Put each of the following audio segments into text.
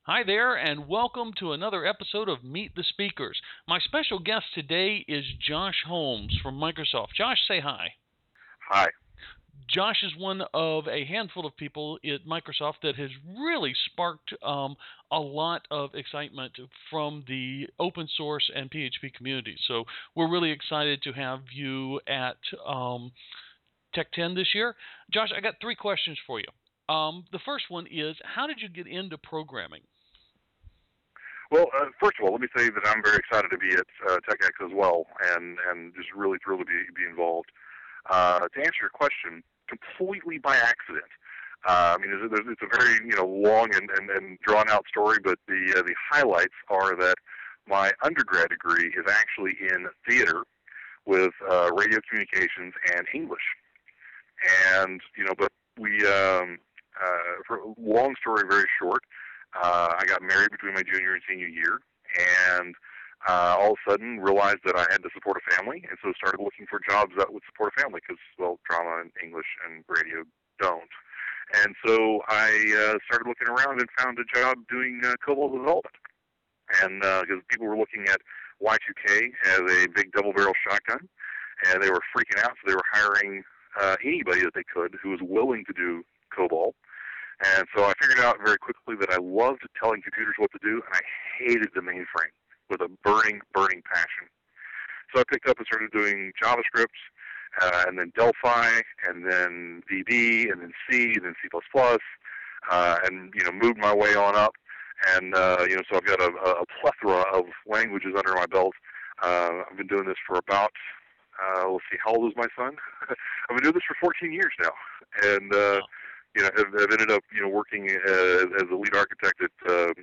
Hi there, and welcome to another episode of Meet the Speakers. My special guest today is Josh Holmes from Microsoft. Josh, say hi. Hi. Josh is one of a handful of people at Microsoft that has really sparked a lot of excitement from the open source and PHP community. So we're really excited to have you at Tech 10 this year. Josh, I got three questions for you. The first one is, how did you get into programming? Well, first of all, let me say that I'm very excited to be at TechX as well, and just really thrilled to be involved. To answer your question, completely by accident. I mean, it's a very long and drawn out story, but the highlights are that my undergrad degree is actually in theater with radio communications and English, and but we for long story very short. I got married between my junior and senior year, and all of a sudden realized that I had to support a family, and so started looking for jobs that would support a family because, well, drama and English and radio don't. And so I started looking around and found a job doing COBOL development. And because people were looking at Y2K as a big double-barrel shotgun, and they were freaking out, so they were hiring anybody that they could who was willing to do COBOL. And so I figured out very quickly that I loved telling computers what to do, and I hated the mainframe with a burning, burning passion. So I picked up and started doing JavaScript, and then Delphi, and then VB, and then C, and then C++, and moved my way on up. And so I've got a plethora of languages under my belt. I've been doing this for about, let's see, how old is my son? I've been doing this for 14 years now, and have ended up working as a lead architect at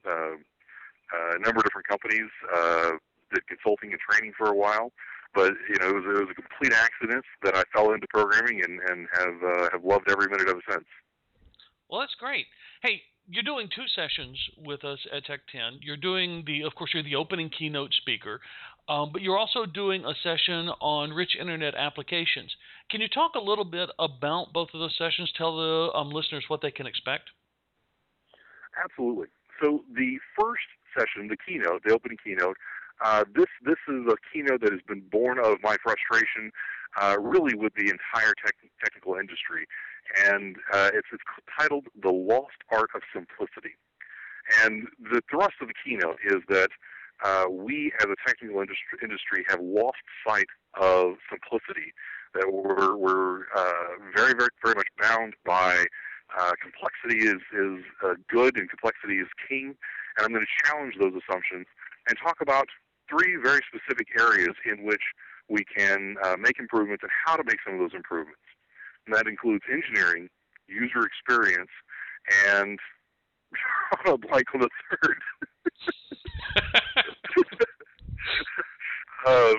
a number of different companies. Did consulting and training for a while, but it was a complete accident that I fell into programming and have loved every minute of it since. Well, that's great. Hey, you're doing two sessions with us at Tech 10. You're doing of course, you're the opening keynote speaker, but you're also doing a session on rich internet applications. Can you talk a little bit about both of those sessions? Tell the listeners what they can expect. Absolutely. So the first session, the keynote, the opening keynote, this is a keynote that has been born of my frustration, really with the entire technical industry, and it's titled "The Lost Art of Simplicity." And the thrust of the keynote is that we, as a technical industry, have lost sight of simplicity. That we're very, very, very much bound by complexity is good and complexity is king. And I'm going to challenge those assumptions and talk about three very specific areas in which we can make improvements and how to make some of those improvements. And that includes engineering, user experience, and a blank on the third. um,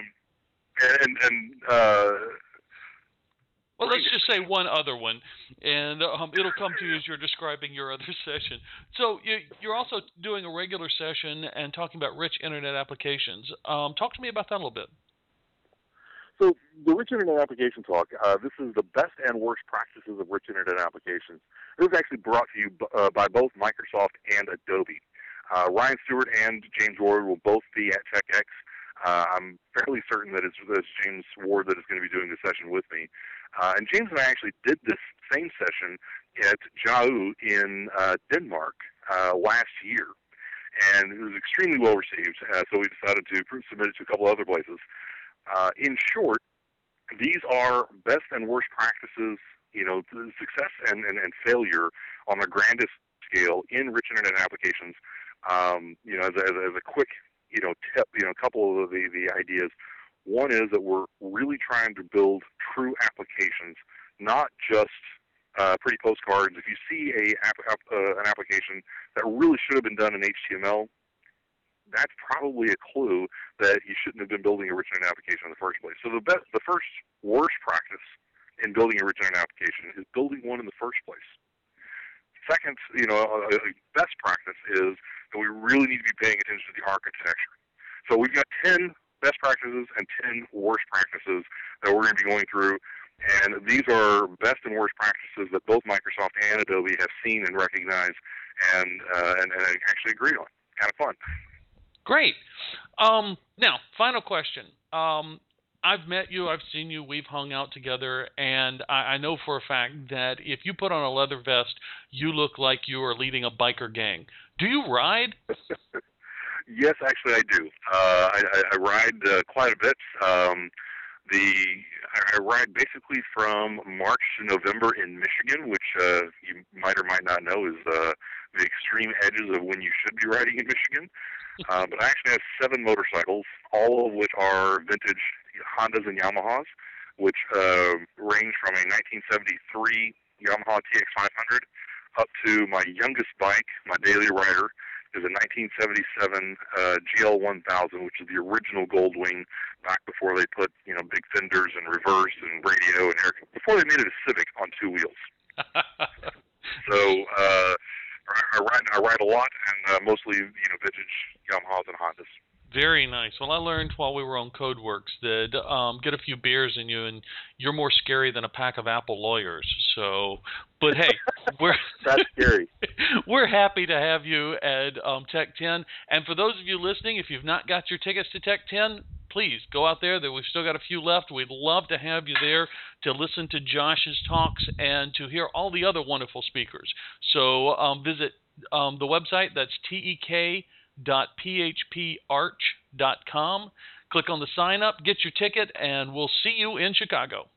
Well, let's just say one other one, and it'll come to you as you're describing your other session. So you're also doing a regular session and talking about rich internet applications. Talk to me about that a little bit. So the Rich Internet Application Talk, this is the best and worst practices of rich Internet applications. This is actually brought to you by both Microsoft and Adobe. Ryan Stewart and James Ward will both be at TechX. I'm fairly certain that it's James Ward that is going to be doing the session with me. And James and I actually did this same session at JAU in Denmark last year. And it was extremely well received, so we decided to submit it to a couple other places. In short, these are best and worst practices, success and failure on the grandest scale in rich internet applications. As a quick, tip, a couple of the ideas. One is that we're really trying to build true applications, not just pretty postcards. If you see an application that really should have been done in HTML, that's probably a clue that you shouldn't have been building a rich internet application in the first place. So the first worst practice in building a rich internet application is building one in the first place. Second, a best practice is that we really need to be paying attention to the architecture. So we've got 10 best practices and 10 worst practices that we're going to be going through. And these are best and worst practices that both Microsoft and Adobe have seen and recognized and actually agreed on. Kind of fun. Great. Now, final question. I've met you, I've seen you, we've hung out together, and I know for a fact that if you put on a leather vest, you look like you are leading a biker gang. Do you ride? Yes, actually, I do. I ride quite a bit. I ride basically from March to November in Michigan, which you might or might not know is the extreme edges of when you should be riding in Michigan. But I actually have 7 motorcycles, all of which are vintage Hondas and Yamahas, which range from a 1973 Yamaha TX500 up to my youngest bike, my daily rider, is a 1977 GL1000, which is the original Goldwing, back before they put big fenders and reverse and radio and air, before they made it a Civic on 2 wheels. So I ride a lot, and mostly vintage Yamahas and Hondas. Very nice. Well, I learned while we were on CodeWorks that get a few beers in you, and you're more scary than a pack of Apple lawyers. So, but hey, that's scary. We're happy to have you at Tech 10. And for those of you listening, if you've not got your tickets to Tech 10, please go out there. We've still got a few left. We'd love to have you there to listen to Josh's talks and to hear all the other wonderful speakers. So visit the website. That's tek.phparch.com. Click on the sign up, get your ticket, and we'll see you in Chicago.